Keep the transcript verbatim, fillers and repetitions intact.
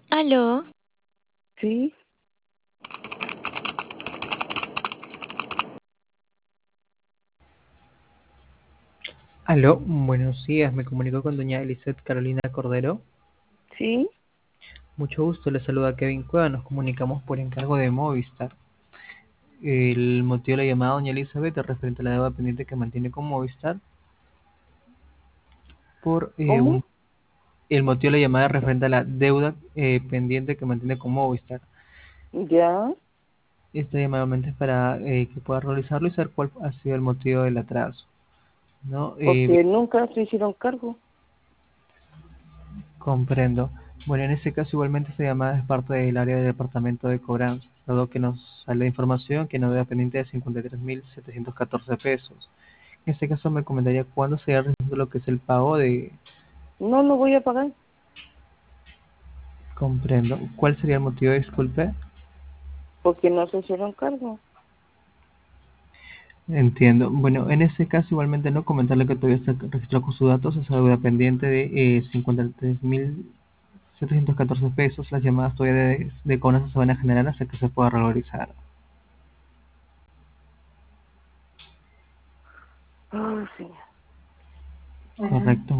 Aló, Sí, Aló, buenos días, me comunico con doña Elizabeth Carolina Cordero. sí, Mucho gusto, le saluda Kevin Cueva, nos comunicamos por encargo de Movistar. El motivo de la llamada, doña Elizabeth, es referente a la deuda pendiente que mantiene con Movistar por eh, ¿cómo? un... El motivo de la llamada es referente a la deuda eh, pendiente que mantiene con Movistar. Ya, Esta llamada nuevamente es para eh, que pueda realizarlo y saber cuál ha sido el motivo del atraso, ¿no? Eh, porque nunca se hicieron cargo. Comprendo. Bueno, en este caso igualmente esta llamada es parte del área del departamento de cobranza, dado que nos sale información que nos debe pendiente de cincuenta y tres mil setecientos catorce pesos. En este caso me comentaría cuándo se ha realizado lo que es el pago de... No lo voy a pagar Comprendo. ¿Cuál sería el motivo? Disculpe. porque no se hicieron cargo. Entiendo. Bueno, en este caso igualmente no comentarle que todavía está registrado con sus datos esa deuda pendiente de eh, cincuenta y tres mil setecientos catorce pesos. Las llamadas todavía de, de cobranza se van a generar hasta que se pueda revalorizar. Ah, sí. Correcto.